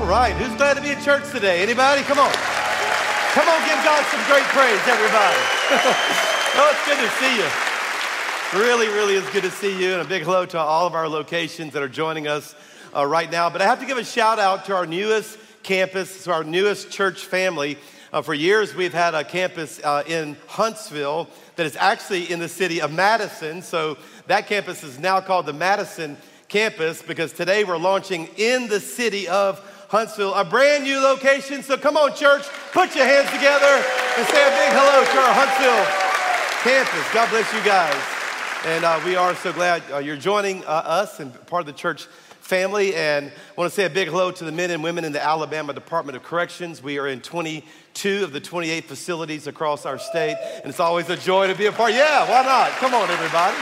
All right, who's glad to be at church today? Anybody? Come on. Come on, give God some great praise, everybody. Oh, it's good to see you. Really is good to see you. And a big hello to all of our locations that are joining us right now. But I have to give a shout out to our newest campus, to our newest church family. For years, we've had a campus in Huntsville that is actually in the city of Madison. So that campus is now called the Madison campus because today we're launching in the city of Huntsville, a brand new location. So come on, church, put your hands together and say a big hello to our Huntsville campus. God bless you guys. And we are so glad you're joining us and part of the church family. And I want to say a big hello to the men and women in the Alabama Department of Corrections. We are in 22 of the 28 facilities across our state. And it's always a joy to be a part. Yeah, why not? Come on, everybody.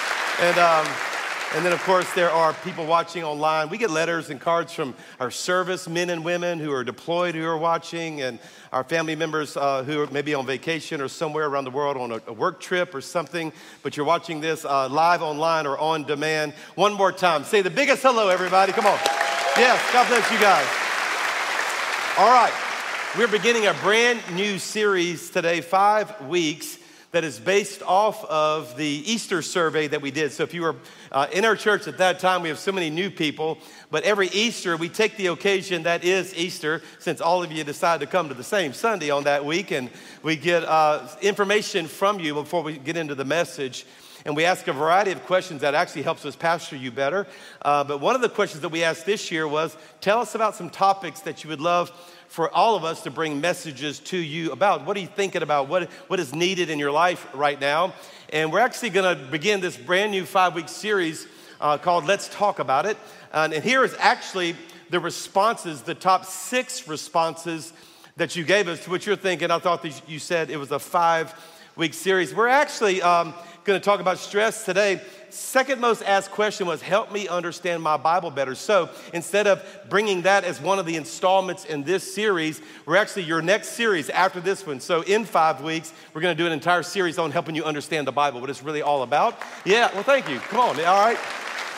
And then, of course, there are people watching online. We get letters and cards from our service men and women who are deployed, who are watching, and our family members who are maybe on vacation or somewhere around the world on a work trip or something. But you're watching this live online or on demand. One more time. Say the biggest hello, everybody. Come on. Yes, God bless you guys. All right. We're beginning a brand new series today, 5 weeks, that is based off of the Easter survey that we did. So if you were in our church at that time, we have so many new people, but every Easter we take the occasion that is Easter, since all of you decided to come to the same Sunday on that week, and we get information from you before we get into the message. And we ask a variety of questions that actually helps us pastor you better. But one of the questions that we asked this year was, tell us about some topics that you would love for all of us to bring messages to you about. What are you thinking about? What is needed in your life right now? And we're actually going to begin this brand new 5-week series called Let's Talk About It. And here is actually the responses, the top 6 responses that you gave us to what you're thinking. I thought that you said it was a 5-week series. We're actually going to talk about stress today. Second most asked question was, help me understand my Bible better. So instead of bringing that as one of the installments in this series, we're actually your next series after this one. So in 5 weeks, we're going to do an entire series on helping you understand the Bible, what it's really all about. Yeah, well, thank you. Come on, all right.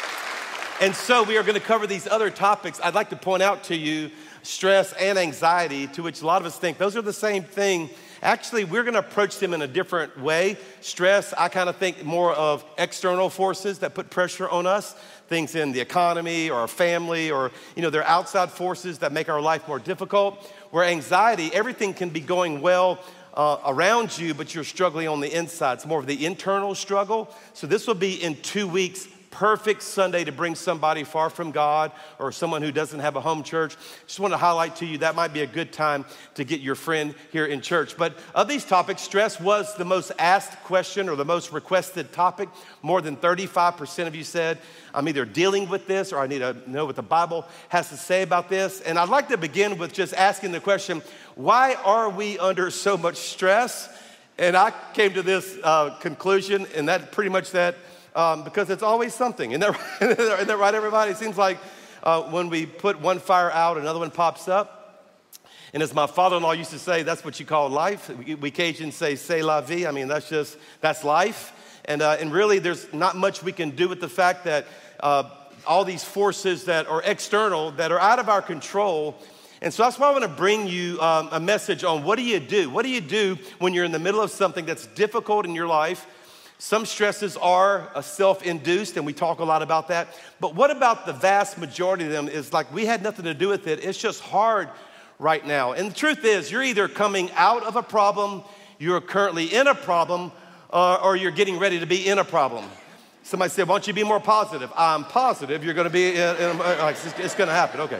And so we are going to cover these other topics. I'd like to point out to you stress and anxiety, to which a lot of us think those are the same thing. Actually, we're going to approach them in a different way. Stress, I kind of think more of external forces that put pressure on us, things in the economy or our family or, they're outside forces that make our life more difficult. Where anxiety, everything can be going well around you, but you're struggling on the inside. It's more of the internal struggle. So this will be in 2 weeks. Perfect Sunday to bring somebody far from God or someone who doesn't have a home church. Just want to highlight to you that might be a good time to get your friend here in church. But of these topics, stress was the most asked question or the most requested topic. More than 35% of you said, I'm either dealing with this or I need to know what the Bible has to say about this. And I'd like to begin with just asking the question, why are we under so much stress? And I came to this conclusion, and that pretty much that because it's always something. Isn't that right, everybody? It seems like when we put one fire out, another one pops up. And as my father-in-law used to say, that's what you call life. We Cajuns say, c'est la vie. I mean, that's life. And really, there's not much we can do with the fact that all these forces that are external, that are out of our control. And so that's why I want to bring you a message on what do you do? What do you do when you're in the middle of something that's difficult in your life? Some stresses are self-induced, and we talk a lot about that. But what about the vast majority of them is like we had nothing to do with it. It's just hard right now. And the truth is, you're either coming out of a problem, you're currently in a problem, or you're getting ready to be in a problem. Somebody said, why don't you be more positive? I'm positive you're going to be it's going to happen. Okay.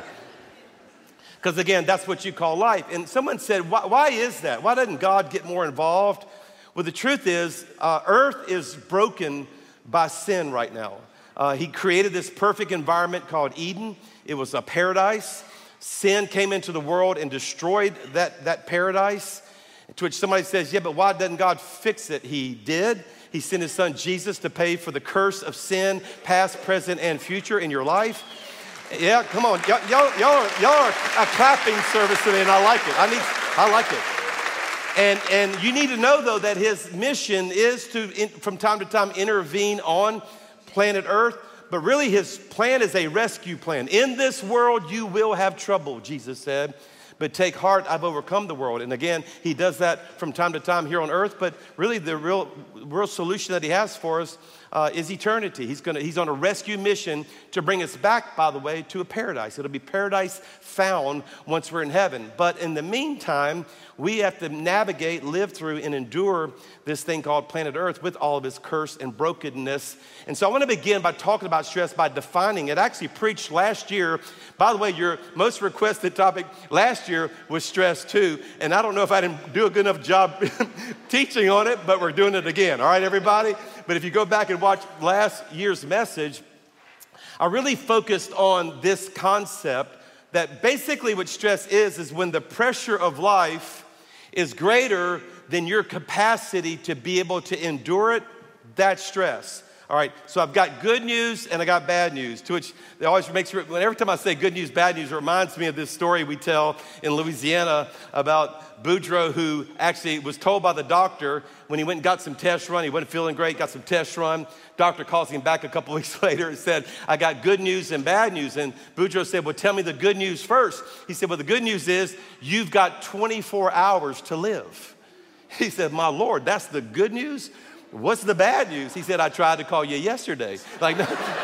Because again, that's what you call life. And someone said, why is that? Why doesn't God get more involved? Well, the truth is, earth is broken by sin right now. He created this perfect environment called Eden. It was a paradise. Sin came into the world and destroyed that paradise. To which somebody says, yeah, but why doesn't God fix it? He did. He sent his son Jesus to pay for the curse of sin, past, present, and future in your life. Yeah, come on. Y'all are a clapping service today, and I like it. I like it. And you need to know, though, that his mission is to, from time to time, intervene on planet Earth. but really his plan is a rescue plan. In this world, you will have trouble, Jesus said, but take heart, I've overcome the world. And again, he does that from time to time here on earth, but really the real solution that he has for us is eternity. He's on a rescue mission to bring us back, by the way, to a paradise. It'll be paradise found once we're in heaven. But in the meantime, we have to navigate, live through, and endure this thing called planet Earth with all of its curse and brokenness. And so I want to begin by talking about stress, by defining it. I actually preached last year. By the way, your most requested topic last year was stress too. And I don't know if I didn't do a good enough job teaching on it, but we're doing it again. All right, everybody? But if you go back and watch last year's message, I really focused on this concept that basically what stress is when the pressure of life is greater than your capacity to be able to endure it. That's stress. All right, so I've got good news and I got bad news, to which it always makes sure, every time I say good news, bad news, it reminds me of this story we tell in Louisiana about Boudreaux, who actually was told by the doctor when he went and got some tests run, he wasn't feeling great, got some tests run. Doctor calls him back a couple weeks later and said, I got good news and bad news. And Boudreaux said, well, tell me the good news first. He said, well, the good news is you've got 24 hours to live. He said, my Lord, that's the good news? What's the bad news? He said, I tried to call you yesterday. Like, no.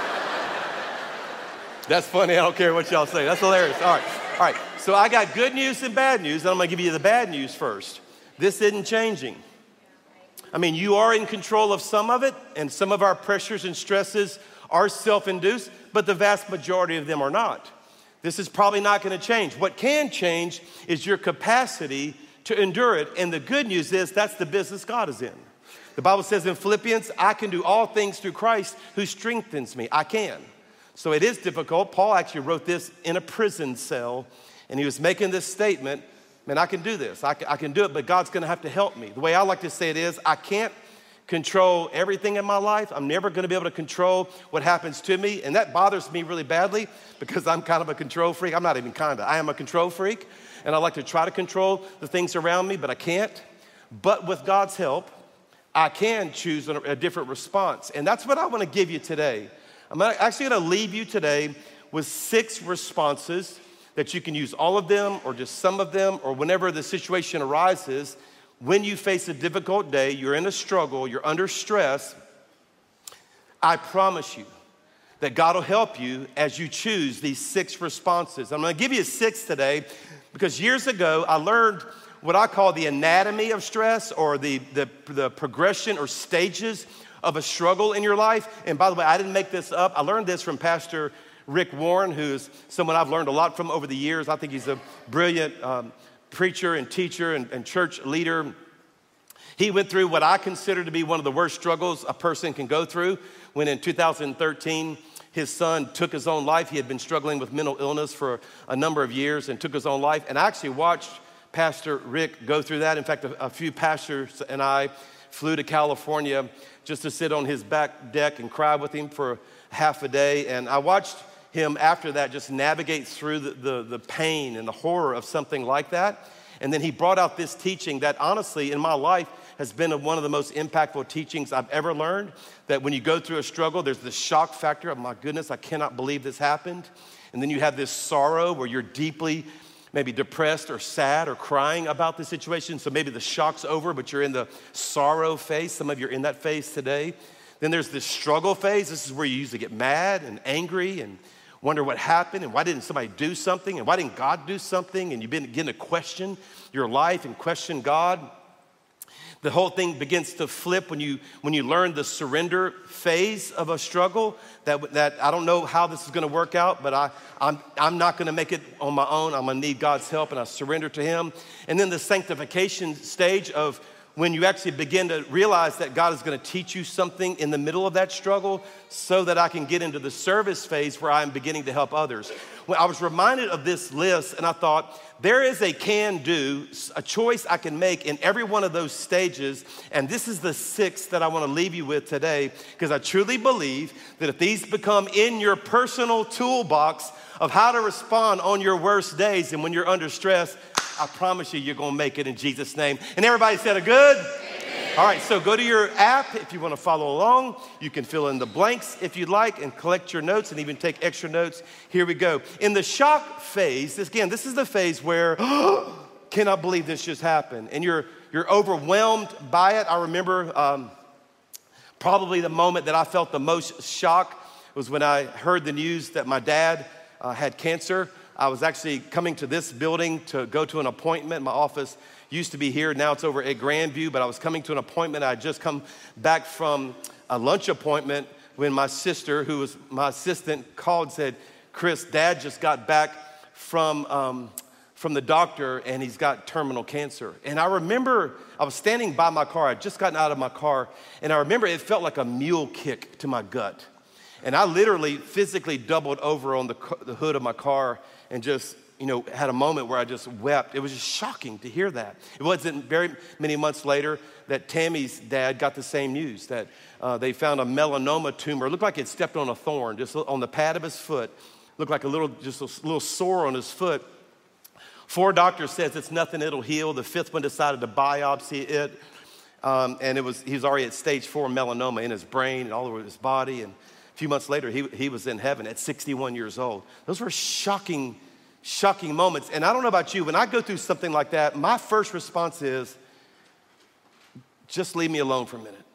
That's funny. I don't care what y'all say. That's hilarious. All right. So I got good news and bad news, and I'm going to give you the bad news first. This isn't changing. I mean, you are in control of some of it, and some of our pressures and stresses are self-induced, but the vast majority of them are not. This is probably not going to change. What can change is your capacity to endure it, and the good news is that's the business God is in. The Bible says in Philippians, I can do all things through Christ who strengthens me. I can. So it is difficult. Paul actually wrote this in a prison cell, and he was making this statement, man, I can do this. I can do it, but God's going to have to help me. The way I like to say it is, I can't control everything in my life. I'm never going to be able to control what happens to me, and that bothers me really badly because I'm kind of a control freak. I'm not even kind of. I am a control freak, and I like to try to control the things around me, but I can't. But with God's help, I can choose a different response. And that's what I want to give you today. I'm actually going to leave you today with 6 responses that you can use all of them or just some of them or whenever the situation arises. When you face a difficult day, you're in a struggle, you're under stress, I promise you that God will help you as you choose these 6 responses. I'm going to give you 6 today because years ago I learned what I call the anatomy of stress or the progression or stages of a struggle in your life. And by the way, I didn't make this up. I learned this from Pastor Rick Warren, who's someone I've learned a lot from over the years. I think he's a brilliant preacher and teacher and church leader. He went through what I consider to be one of the worst struggles a person can go through when in 2013, his son took his own life. He had been struggling with mental illness for a number of years and took his own life. And I actually watched Pastor Rick go through that. In fact, a few pastors and I flew to California just to sit on his back deck and cry with him for half a day. And I watched him after that just navigate through the pain and the horror of something like that. And then he brought out this teaching that honestly in my life has been one of the most impactful teachings I've ever learned, that when you go through a struggle, there's this shock factor of, my goodness, I cannot believe this happened. And then you have this sorrow where you're deeply maybe depressed or sad or crying about the situation. So maybe the shock's over, but you're in the sorrow phase. Some of you are in that phase today. Then there's this struggle phase. This is where you usually get mad and angry and wonder what happened and why didn't somebody do something and why didn't God do something, and you begin to question your life and question God. The whole thing begins to flip when you learn the surrender phase of a struggle, that I don't know how this is going to work out, but I'm not going to make it on my own. I'm going to need God's help, and I surrender to him. And then the sanctification stage of when you actually begin to realize that God is going to teach you something in the middle of that struggle so that I can get into the service phase where I'm beginning to help others. Well, I was reminded of this list, and I thought, there is a can-do, a choice I can make in every one of those stages, and this is the 6th that I want to leave you with today, because I truly believe that if these become in your personal toolbox of how to respond on your worst days and when you're under stress, I promise you, you're going to make it in Jesus' name. And everybody said a good? Amen. All right, so go to your app if you want to follow along. You can fill in the blanks if you'd like and collect your notes and even take extra notes. Here we go. In the shock phase, this is the phase where, cannot believe this just happened. And you're overwhelmed by it. I remember probably the moment that I felt the most shock was when I heard the news that my dad had cancer. I was actually coming to this building to go to an appointment. My office used to be here, now it's over at Grandview, but I was coming to an appointment. I had just come back from a lunch appointment when my sister, who was my assistant, called and said, Chris, Dad just got back from the doctor and he's got terminal cancer. And I remember I was standing by my car. I'd just gotten out of my car, and I remember it felt like a mule kick to my gut. And I literally physically doubled over on the hood of my car and just, had a moment where I just wept. It was just shocking to hear that. It wasn't very many months later that Tammy's dad got the same news, that they found a melanoma tumor. It looked like it stepped on a thorn, just on the pad of his foot. Looked like a little sore on his foot. 4 doctors says it's nothing, it'll heal. The 5th one decided to biopsy it. And he was already at stage 4 melanoma in his brain and all over his body. And a few months later, he was in heaven at 61 years old. Those were shocking moments. And I don't know about you, when I go through something like that, my first response is, just leave me alone for a minute.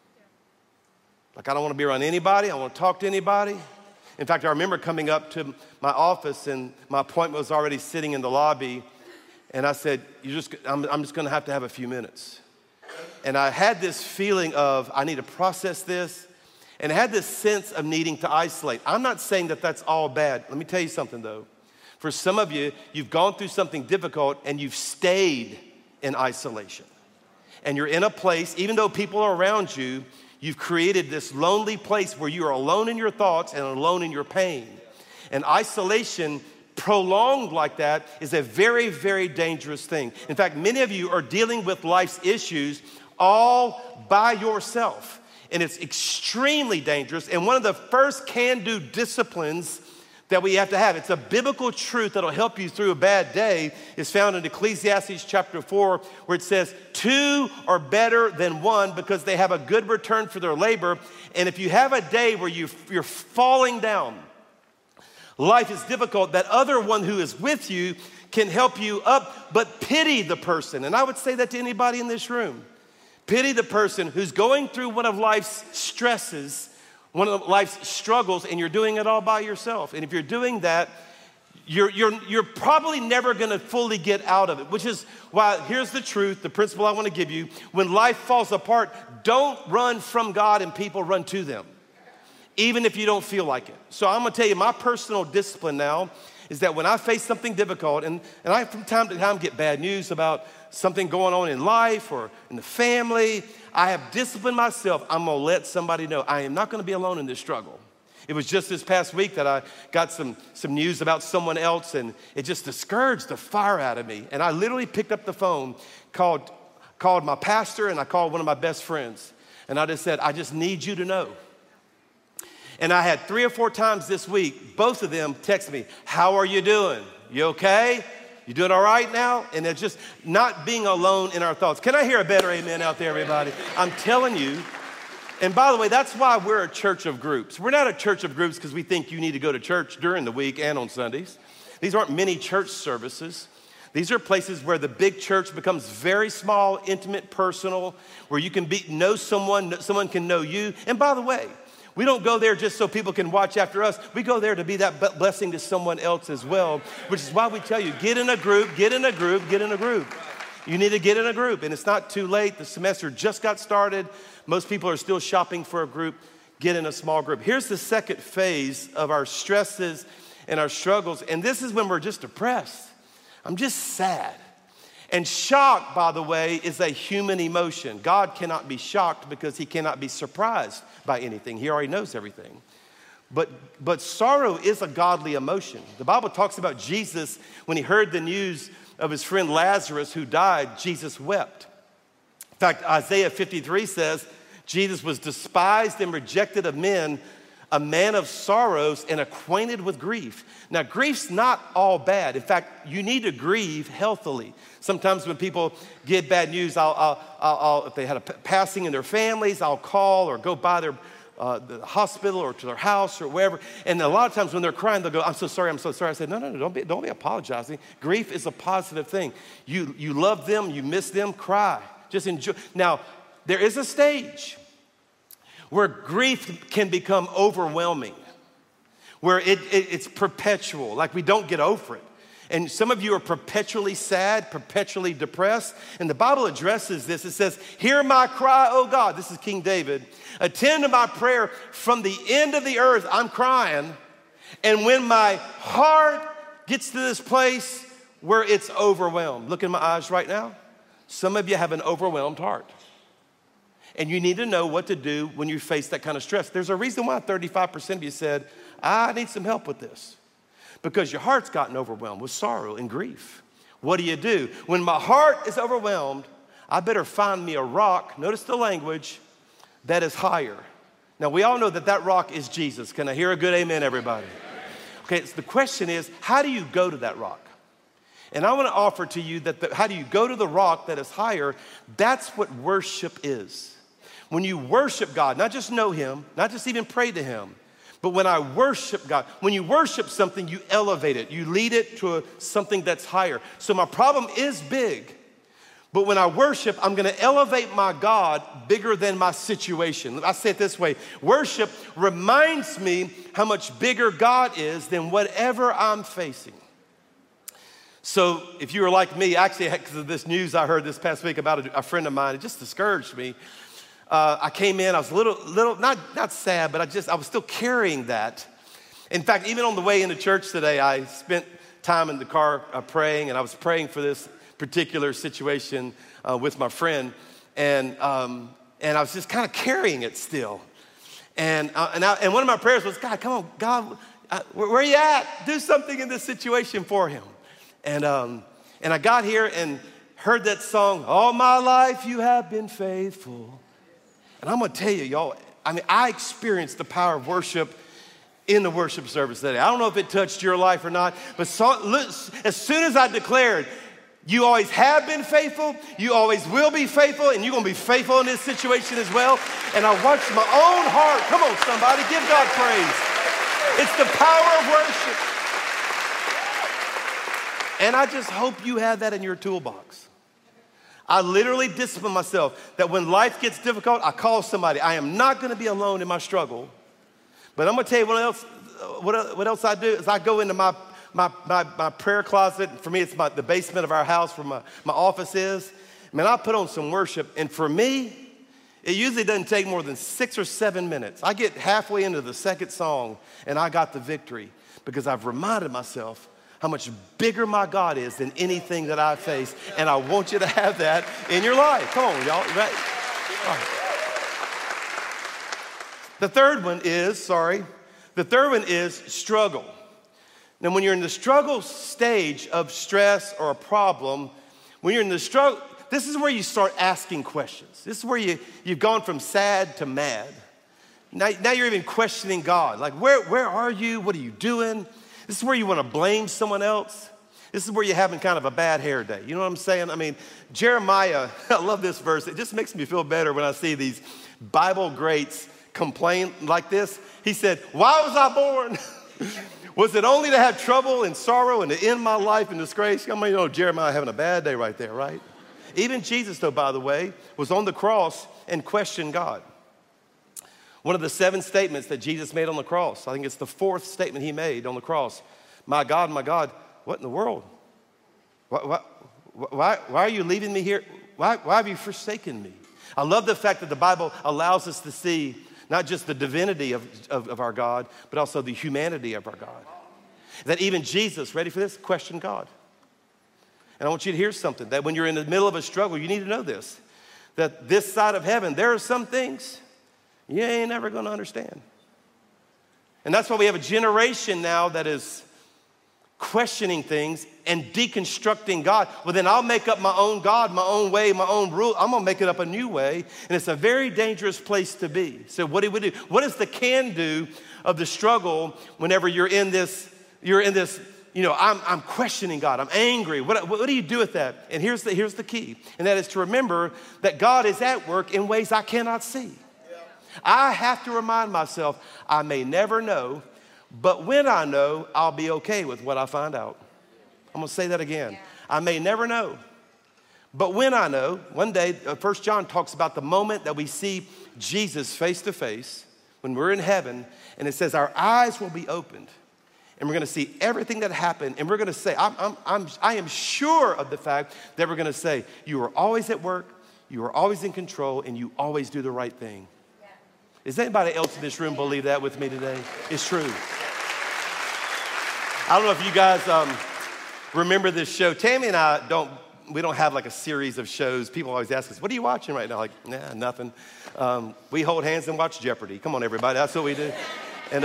Like, I don't want to be around anybody. I don't want to talk to anybody. In fact, I remember coming up to my office and my appointment was already sitting in the lobby. And I said, I'm just going to have a few minutes. And I had this feeling of, I need to process this. And I had this sense of needing to isolate. I'm not saying that that's all bad. Let me tell you something, though. For some of you, you've gone through something difficult and you've stayed in isolation. And you're in a place, even though people are around you, you've created this lonely place where you are alone in your thoughts and alone in your pain. And isolation prolonged like that is a very, very dangerous thing. In fact, many of you are dealing with life's issues all by yourself. And it's extremely dangerous. And one of the first can-do disciplines that we have to have, it's a biblical truth that'll help you through a bad day, is found in Ecclesiastes chapter 4, where it says, 2 are better than 1 because they have a good return for their labor. And if you have a day where you're falling down, life is difficult, that other one who is with you can help you up, but pity the person. And I would say that to anybody in this room. Pity the person who's going through one of life's stresses, one of life's struggles, and you're doing it all by yourself. And if you're doing that, you're probably never gonna fully get out of it, which is why, here's the truth, the principle I wanna give you. When life falls apart, don't run from God and people, run to them, even if you don't feel like it. So I'm gonna tell you, my personal discipline now is that when I face something difficult, and I from time to time get bad news about something going on in life or in the family, I have disciplined myself. I'm gonna let somebody know I am not gonna be alone in this struggle. It was just this past week that I got some news about someone else, and it just discouraged the fire out of me. And I literally picked up the phone, called my pastor, and I called one of my best friends. And I just said, I just need you to know. And I had 3 or 4 times this week, both of them text me, how are you doing? You okay? You doing all right now? And it's just not being alone in our thoughts. Can I hear a better amen out there, everybody? I'm telling you. And by the way, that's why we're a church of groups. We're not a church of groups because we think you need to go to church during the week and on Sundays. These aren't mini church services. These are places where the big church becomes very small, intimate, personal, where you can know someone can know you. And by the way, we don't go there just so people can watch after us. We go there to be that blessing to someone else as well, which is why we tell you, get in a group, get in a group, get in a group. You need to get in a group, and it's not too late. The semester just got started. Most people are still shopping for a group. Get in a small group. Here's the second phase of our stresses and our struggles, and this is when we're just depressed. I'm just sad. And shock, by the way, is a human emotion. God cannot be shocked because he cannot be surprised by anything. He already knows everything. But sorrow is a godly emotion. The Bible talks about Jesus, when he heard the news of his friend Lazarus who died, Jesus wept. In fact, Isaiah 53 says, Jesus was despised and rejected of men, a man of sorrows and acquainted with grief. Now, grief's not all bad. In fact, you need to grieve healthily. Sometimes when people get bad news, if they had a passing in their families, I'll call or go by the hospital or to their house or wherever. And a lot of times when they're crying, they'll go, I'm so sorry, I'm so sorry. I said, no, don't be apologizing. Grief is a positive thing. You love them, you miss them, cry. Just enjoy. Now, there is a stage where grief can become overwhelming, where it's perpetual, like we don't get over it. And some of you are perpetually sad, perpetually depressed. And the Bible addresses this. It says, hear my cry, O God. This is King David. Attend to my prayer. From the end of the earth, I'm crying. And when my heart gets to this place where it's overwhelmed. Look in my eyes right now. Some of you have an overwhelmed heart. And you need to know what to do when you face that kind of stress. There's a reason why 35% of you said, I need some help with this. Because your heart's gotten overwhelmed with sorrow and grief. What do? When my heart is overwhelmed, I better find me a rock, notice the language, that is higher. Now, we all know that rock is Jesus. Can I hear a good amen, everybody? Okay, so the question is, how do you go to that rock? And I want to offer to you that how do you go to the rock that is higher? That's what worship is. When you worship God, not just know him, not just even pray to him, but when I worship God, when you worship something, you elevate it. You lead it to something that's higher. So my problem is big, but when I worship, I'm going to elevate my God bigger than my situation. I say it this way. Worship reminds me how much bigger God is than whatever I'm facing. So if you were like me, actually, because of this news I heard this past week about a friend of mine, it just discouraged me. I came in, I was a little not sad, but I was still carrying that. In fact, even on the way into church today, I spent time in the car praying, and I was praying for this particular situation with my friend, and I was just kind of carrying it still. And one of my prayers was, God, come on, God, where are you at? Do something in this situation for him. And I got here and heard that song, all my life you have been faithful. And I'm gonna tell you, y'all, I experienced the power of worship in the worship service today. I don't know if it touched your life or not, but as soon as I declared, you always have been faithful, you always will be faithful, and you're gonna be faithful in this situation as well. And I watched my own heart, come on somebody, give God praise. It's the power of worship. And I just hope you have that in your toolbox. I literally discipline myself that when life gets difficult, I call somebody. I am not gonna be alone in my struggle. But I'm gonna tell you what else I do is I go into my prayer closet. For me, it's the basement of our house where my office is. Man, I put on some worship, and for me, it usually doesn't take more than 6 or 7 minutes. I get halfway into the second song, and I got the victory because I've reminded myself how much bigger my God is than anything that I face. And I want you to have that in your life. Come on, y'all. Right? Right. The third one is struggle. Now, when you're in the struggle stage of stress or a problem, when you're in the struggle, this is where you start asking questions. This is where you've gone from sad to mad. Now you're even questioning God. Like, where are you? What are you doing? This is where you want to blame someone else. This is where you're having kind of a bad hair day. You know what I'm saying? I mean, Jeremiah, I love this verse. It just makes me feel better when I see these Bible greats complain like this. He said, why was I born? Was it only to have trouble and sorrow and to end my life in disgrace? I mean, Jeremiah having a bad day right there, right? Even Jesus, though, by the way, was on the cross and questioned God. One of the 7 statements that Jesus made on the cross, I think it's the 4th statement he made on the cross. My God, what in the world? Why are you leaving me here? Why have you forsaken me? I love the fact that the Bible allows us to see not just the divinity of our God, but also the humanity of our God. That even Jesus, ready for this, questioned God. And I want you to hear something, that when you're in the middle of a struggle, you need to know this, that this side of heaven, there are some things you ain't never gonna understand. And that's why we have a generation now that is questioning things and deconstructing God, well, then I'll make up my own God, my own way, my own rule. I'm gonna make it up a new way, and it's a very dangerous place to be. So what do we do? What is the can do of the struggle whenever you're in this, I'm questioning God, I'm angry. What do you do with that? And here's the key, and that is to remember that God is at work in ways I cannot see. I have to remind myself, I may never know, but when I know, I'll be okay with what I find out. I'm gonna say that again. I may never know, but when I know, one day, 1 John talks about the moment that we see Jesus face to face, when we're in heaven, and it says our eyes will be opened, and we're gonna see everything that happened, and we're gonna say, I am sure of the fact that we're gonna say, you were always at work, you were always in control, and you always do the right thing. Does anybody else in this room believe that with me today? It's true. I don't know if you guys remember this show. Tammy and I we don't have like a series of shows. People always ask us, what are you watching right now? Like, nah, nothing. We hold hands and watch Jeopardy. Come on, everybody, that's what we do. And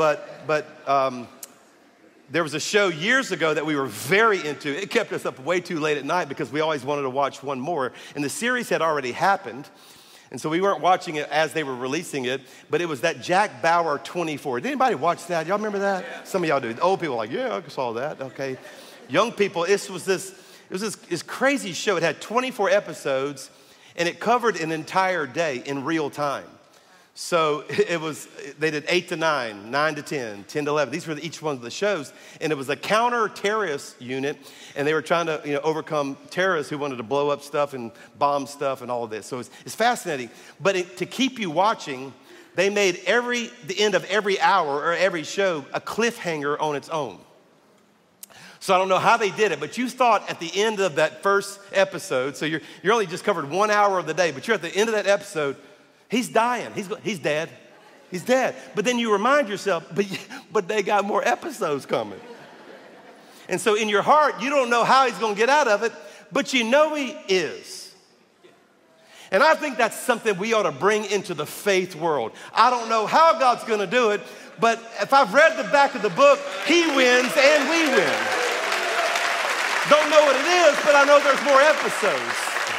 there was a show years ago that we were very into. It kept us up way too late at night because we always wanted to watch one more. And the series had already happened. And so we weren't watching it as they were releasing it, but it was that Jack Bauer 24. Did anybody watch that? Y'all remember that? Yeah. Some of y'all do. Old people are like, yeah, I saw that. Okay. Young people, it was this crazy show. It had 24 episodes, and it covered an entire day in real time. So they did 8 to 9, 9 to 10, 10 to 11. These were each one of the shows. And it was a counter-terrorist unit, and they were trying to overcome terrorists who wanted to blow up stuff and bomb stuff and all of this. So it's fascinating. But to keep you watching, they made the end of every hour or every show a cliffhanger on its own. So I don't know how they did it, but you thought at the end of that first episode, so you're only just covered 1 hour of the day, but you're at the end of that episode, he's dying. He's dead. He's dead. But then you remind yourself, but they got more episodes coming. And so in your heart, you don't know how he's going to get out of it, but you know he is. And I think that's something we ought to bring into the faith world. I don't know how God's going to do it, but if I've read the back of the book, he wins and we win. Don't know what it is, but I know there's more episodes.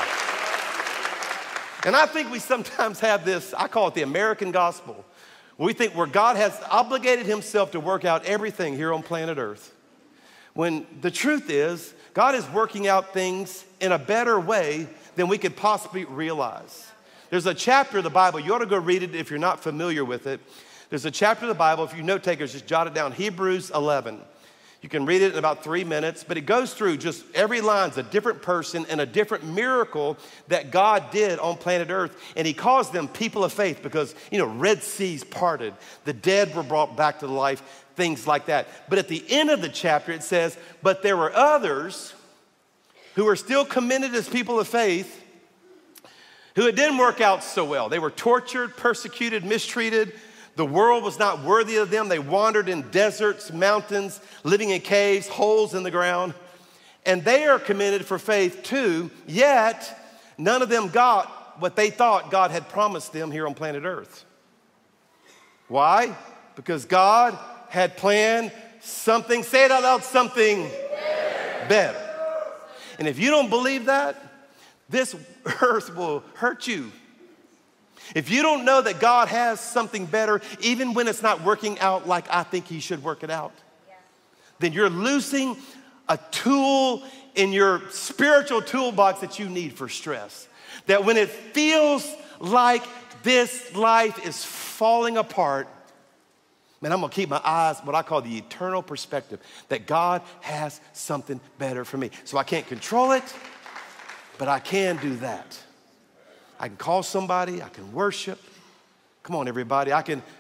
And I think we sometimes have this, I call it the American gospel. We think where God has obligated himself to work out everything here on planet Earth. When the truth is, God is working out things in a better way than we could possibly realize. There's a chapter of the Bible, you ought to go read it if you're not familiar with it. There's a chapter of the Bible, if you note takers, just jot it down, Hebrews 11. You can read it in about 3 minutes, but it goes through just every line's a different person and a different miracle that God did on planet Earth. And he calls them people of faith because, Red Seas parted, the dead were brought back to life, things like that. But at the end of the chapter, it says, but there were others who were still commended as people of faith who it didn't work out so well. They were tortured, persecuted, mistreated. The world was not worthy of them. They wandered in deserts, mountains, living in caves, holes in the ground. And they are commended for faith too, yet none of them got what they thought God had promised them here on planet Earth. Why? Because God had planned something, say it out loud, something better. And if you don't believe that, this earth will hurt you. If you don't know that God has something better, even when it's not working out like I think he should work it out, then you're losing a tool in your spiritual toolbox that you need for stress. That when it feels like this life is falling apart, man, I'm gonna keep my eyes, what I call the eternal perspective, that God has something better for me. So I can't control it, but I can do that. I can call somebody, I can worship. Come on, everybody. I can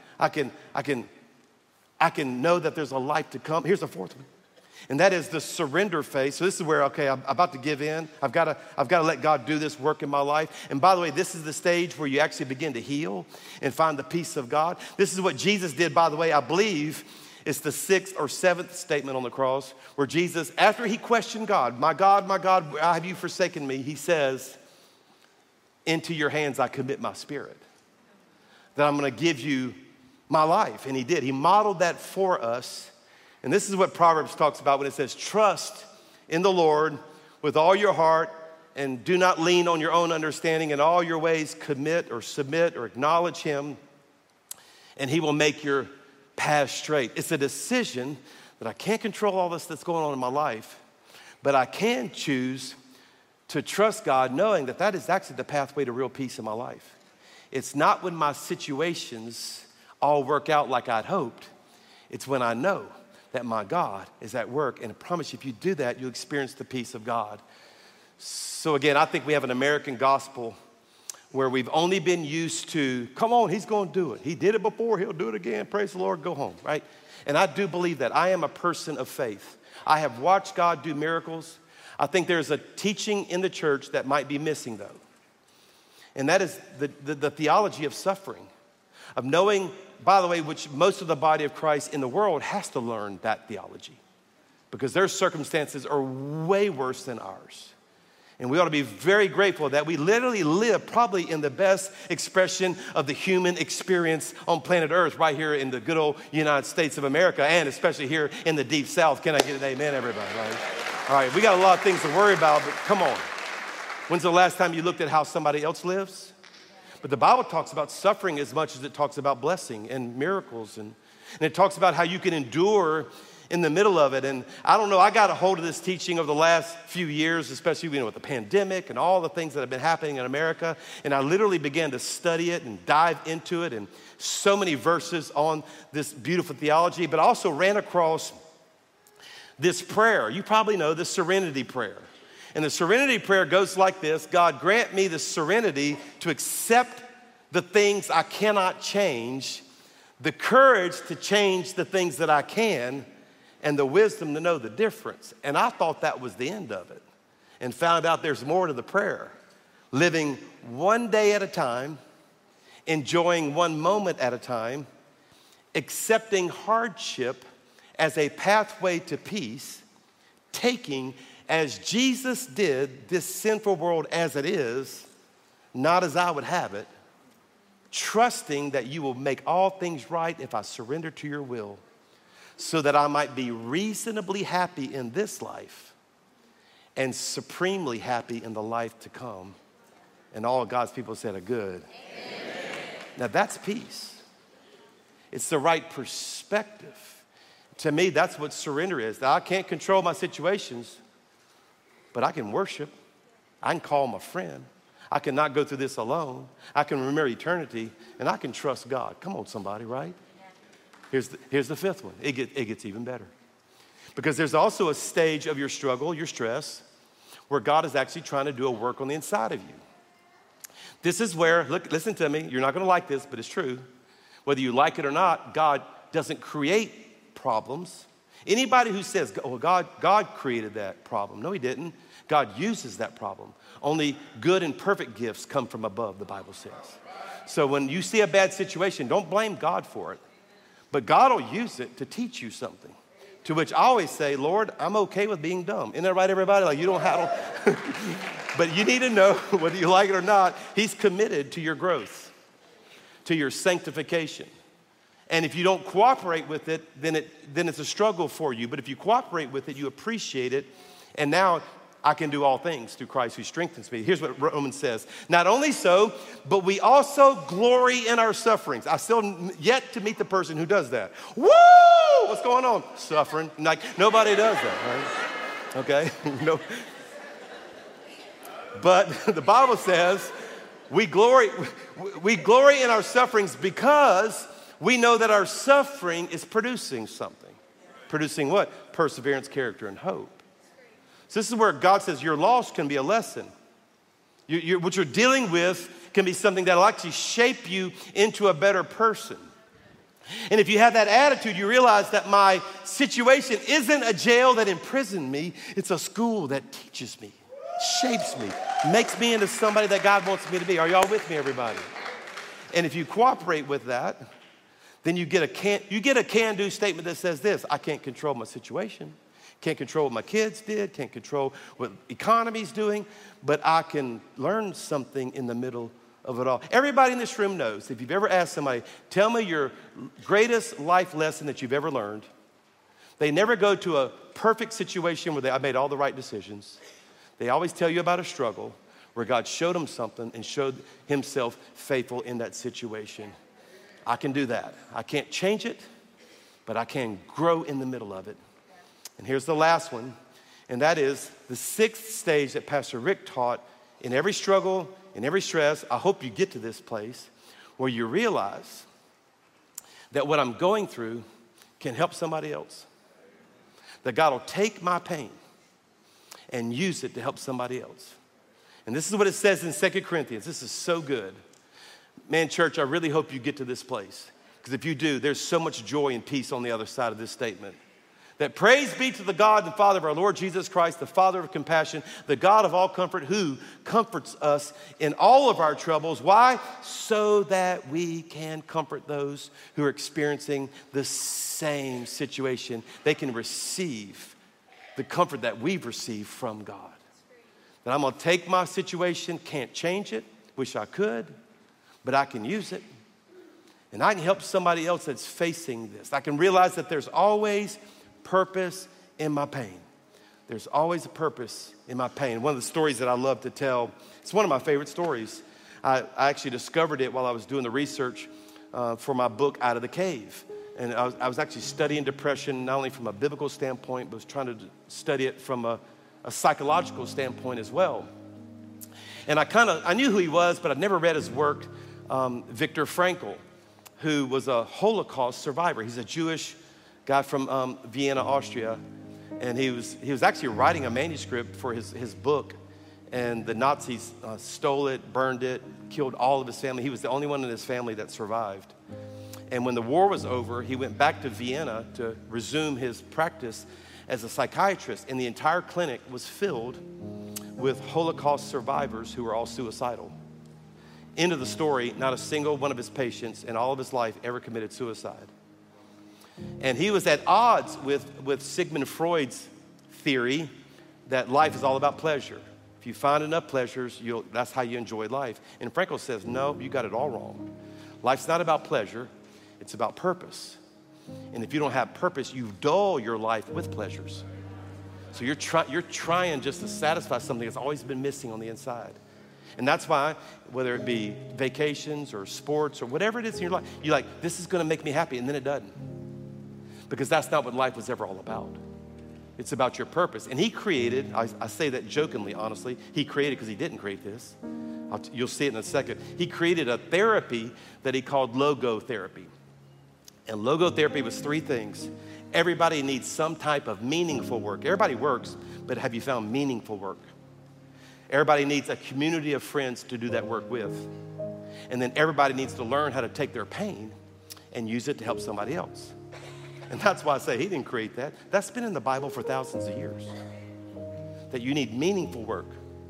know that there's a life to come. Here's the fourth one. And that is the surrender phase. So this is where, okay, I'm about to give in. I've got to let God do this work in my life. And by the way, this is the stage where you actually begin to heal and find the peace of God. This is what Jesus did, by the way. I believe it's the 6th or 7th statement on the cross where Jesus, after he questioned God, my God, why have you forsaken me? He says, into your hands I commit my spirit, that I'm going to give you my life. And he did. He modeled that for us. And this is what Proverbs talks about when it says, trust in the Lord with all your heart and do not lean on your own understanding. In all your ways, commit or submit or acknowledge him, and he will make your path straight. It's a decision that I can't control all this that's going on in my life, but I can choose to trust God knowing that that is actually the pathway to real peace in my life. It's not when my situations all work out like I'd hoped. It's when I know that my God is at work. And I promise you, if you do that, you'll experience the peace of God. So again, I think we have an American gospel where we've only been used to, come on, he's going to do it. He did it before, he'll do it again. Praise the Lord, go home, right? And I do believe that. I am a person of faith. I have watched God do miracles. I think there's a teaching in the church that might be missing, though. And that is the theology of suffering, of knowing, by the way, which most of the body of Christ in the world has to learn that theology because their circumstances are way worse than ours. And we ought to be very grateful that we literally live probably in the best expression of the human experience on planet Earth right here in the good old United States of America and especially here in the deep South. Can I get an amen, everybody? Right? All right, we got a lot of things to worry about, but come on. When's the last time you looked at how somebody else lives? But the Bible talks about suffering as much as it talks about blessing and miracles. And it talks about how you can endure in the middle of it. And I don't know, I got a hold of this teaching over the last few years, especially with the pandemic and all the things that have been happening in America. And I literally began to study it and dive into it and so many verses on this beautiful theology. But I also ran across this prayer. You probably know the serenity prayer. And the serenity prayer goes like this: God, grant me the serenity to accept the things I cannot change, the courage to change the things that I can, and the wisdom to know the difference. And I thought that was the end of it and found out there's more to the prayer. Living one day at a time, enjoying one moment at a time, accepting hardship as a pathway to peace, taking, as Jesus did, this sinful world as it is, not as I would have it, trusting that you will make all things right if I surrender to your will, so that I might be reasonably happy in this life and supremely happy in the life to come. And all of God's people said a good. Amen. Now that's peace. It's the right perspective. To me, that's what surrender is. Now, I can't control my situations, but I can worship. I can call my friend. I cannot go through this alone. I can remember eternity, and I can trust God. Come on, somebody, right? Here's the fifth one. It gets even better. Because there's also a stage of your struggle, your stress, where God is actually trying to do a work on the inside of you. This is where, look, listen to me. You're not going to like this, but it's true. Whether you like it or not, God doesn't create problems. Anybody who says, oh, God created that problem. No, he didn't. God uses that problem. Only good and perfect gifts come from above, the Bible says. So when you see a bad situation, don't blame God for it. But God will use it to teach you something. To which I always say, Lord, I'm okay with being dumb. Isn't that right, everybody? Like, you don't have to. But you need to know, whether you like it or not, he's committed to your growth, to your sanctification. And if you don't cooperate with it, then it's a struggle for you. But if you cooperate with it, you appreciate it. And now I can do all things through Christ who strengthens me. Here's what Romans says. Not only so, but we also glory in our sufferings. I still yet to meet the person who does that. Woo! What's going on? Suffering. Like, nobody does that, right? Okay? No. But the Bible says we glory in our sufferings because we know that our suffering is producing something. Producing what? Perseverance, character, and hope. So this is where God says your loss can be a lesson. What you're dealing with can be something that will actually shape you into a better person. And if you have that attitude, you realize that my situation isn't a jail that imprisoned me. It's a school that teaches me, shapes me, makes me into somebody that God wants me to be. Are y'all with me, everybody? And if you cooperate with that, then you get a can-do statement that says this: I can't control my situation. Can't control what my kids did, can't control what the economy's doing, but I can learn something in the middle of it all. Everybody in this room knows, if you've ever asked somebody, tell me your greatest life lesson that you've ever learned, They never go to a perfect situation where I made all the right decisions. They always tell you about a struggle where God showed them something and showed himself faithful in that situation. I can do that. I can't change it, but I can grow in the middle of it. And here's the last one, and that is the sixth stage that Pastor Rick taught. In every struggle, in every stress, I hope you get to this place where you realize that what I'm going through can help somebody else. That God will take my pain and use it to help somebody else. And this is what it says in 2 Corinthians. This is so good. Man, church, I really hope you get to this place. Because if you do, there's so much joy and peace on the other side of this statement. That praise be to the God and Father of our Lord Jesus Christ, the Father of compassion, the God of all comfort, who comforts us in all of our troubles. Why? So that we can comfort those who are experiencing the same situation. They can receive the comfort that we've received from God. That I'm going to take my situation, can't change it, wish I could, but I can use it. And I can help somebody else that's facing this. I can realize that there's always purpose in my pain. There's always a purpose in my pain. One of the stories that I love to tell, it's one of my favorite stories. I actually discovered it while I was doing the research for my book, Out of the Cave. And I was actually studying depression, not only from a biblical standpoint, but was trying to study it from a psychological standpoint as well. And I knew who he was, but I'd never read his work, Viktor Frankl, who was a Holocaust survivor. He's a Jewish guy from Vienna, Austria, and he was actually writing a manuscript for his book, and the Nazis stole it, burned it, killed all of his family. He was the only one in his family that survived. And when the war was over, he went back to Vienna to resume his practice as a psychiatrist, and the entire clinic was filled with Holocaust survivors who were all suicidal. End of the story, not a single one of his patients in all of his life ever committed suicide. And he was at odds with Sigmund Freud's theory that life is all about pleasure. If you find enough pleasures, that's how you enjoy life. And Frankl says, no, you got it all wrong. Life's not about pleasure, it's about purpose. And if you don't have purpose, you dull your life with pleasures. So you're trying just to satisfy something that's always been missing on the inside. And that's why, whether it be vacations or sports or whatever it is in your life, you're like, this is going to make me happy, and then it doesn't. Because that's not what life was ever all about. It's about your purpose. And he created, I say that jokingly, honestly, he created, because he didn't create this. You'll see it in a second. He created a therapy that he called logotherapy. And logotherapy was three things. Everybody needs some type of meaningful work. Everybody works, but have you found meaningful work? Everybody needs a community of friends to do that work with. And then everybody needs to learn how to take their pain and use it to help somebody else. And that's why I say he didn't create that. That's been in the Bible for thousands of years. That you need meaningful work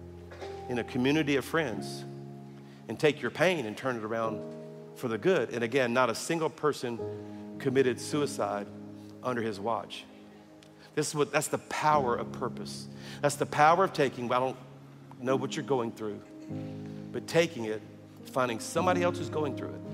in a community of friends and take your pain and turn it around for the good. And again, not a single person committed suicide under his watch. That's the power of purpose. That's the power of taking, I don't know what you're going through, but taking it, finding somebody else who's going through it,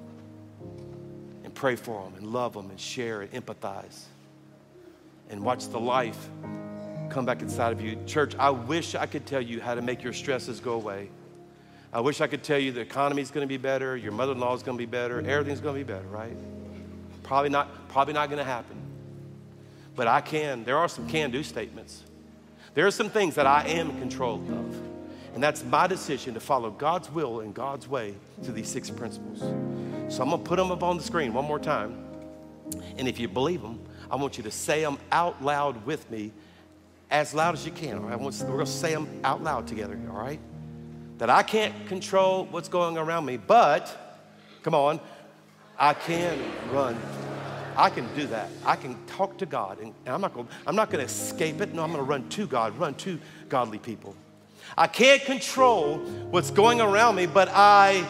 and pray for them and love them and share and empathize and watch the life come back inside of you. Church, I wish I could tell you how to make your stresses go away. I wish I could tell you the economy's going to be better, your mother-in-law is going to be better, everything's going to be better, right? Probably not going to happen. But there are some can-do statements. There are some things that I am in control of. And that's my decision to follow God's will and God's way to these 6 principles. So I'm going to put them up on the screen one more time. And if you believe them, I want you to say them out loud with me, as loud as you can. All right? We're going to say them out loud together, all right? That I can't control what's going around me, but, come on, I can run. I can do that. I can talk to God, and I'm not going to escape it. No, I'm going to run to God, run to godly people. I can't control what's going around me, but I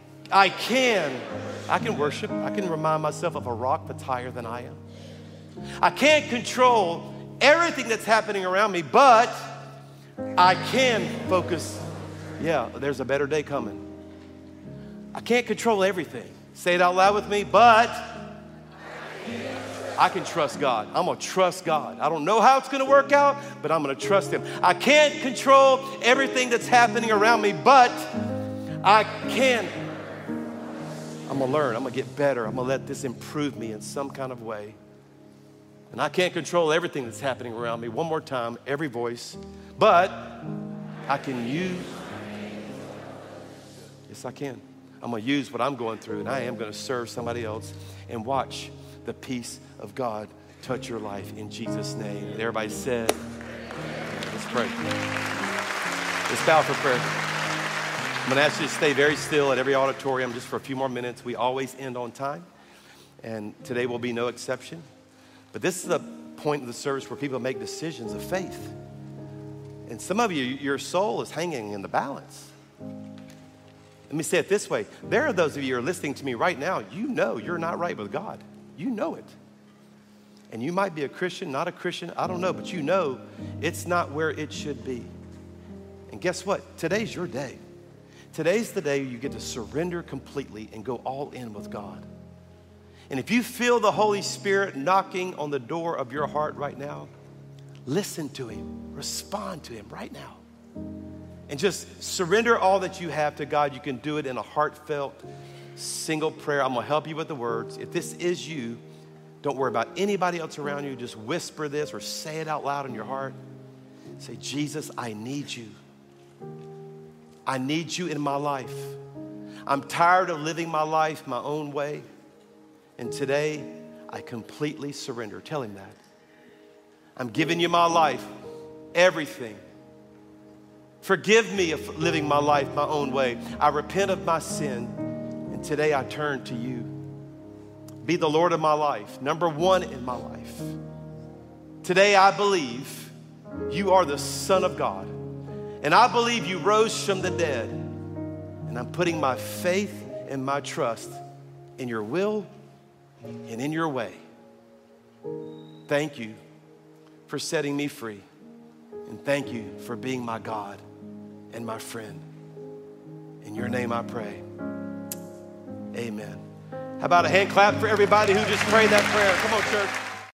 can worship. I can remind myself of a rock that's higher than I am. I can't control everything that's happening around me, but I can focus. Yeah, there's a better day coming. I can't control everything. Say it out loud with me, but I can trust God. I'm going to trust God. I don't know how it's going to work out, but I'm going to trust him. I can't control everything that's happening around me, but I can. I'm going to learn. I'm going to get better. I'm going to let this improve me in some kind of way. And I can't control everything that's happening around me. One more time, every voice. But I can use, yes, I can. I'm going to use what I'm going through, and I am going to serve somebody else and watch the peace of God touch your life in Jesus' name. And everybody said, let's pray. Let's bow for prayer. I'm going to ask you to stay very still at every auditorium just for a few more minutes. We always end on time, and today will be no exception. But this is the point of the service where people make decisions of faith. And some of you, your soul is hanging in the balance. Let me say it this way. There are those of you who are listening to me right now, you know you're not right with God. You know it. And you might be a Christian, not a Christian, I don't know, but you know it's not where it should be. And guess what? Today's your day. Today's the day you get to surrender completely and go all in with God. And if you feel the Holy Spirit knocking on the door of your heart right now, listen to him, respond to him right now. And just surrender all that you have to God. You can do it in a heartfelt, single prayer. I'm going to help you with the words. If this is you, don't worry about anybody else around you. Just whisper this or say it out loud in your heart. Say, Jesus, I need you. I need you in my life. I'm tired of living my life my own way. And today, I completely surrender. Tell him that. I'm giving you my life, everything. Forgive me of living my life my own way. I repent of my sin, and today I turn to you. Be the Lord of my life, number one in my life. Today I believe you are the Son of God, and I believe you rose from the dead, and I'm putting my faith and my trust in your will and in your way. Thank you for setting me free, and thank you for being my God and my friend. In your name I pray. Amen. How about a hand clap for everybody who just prayed that prayer? Come on, church.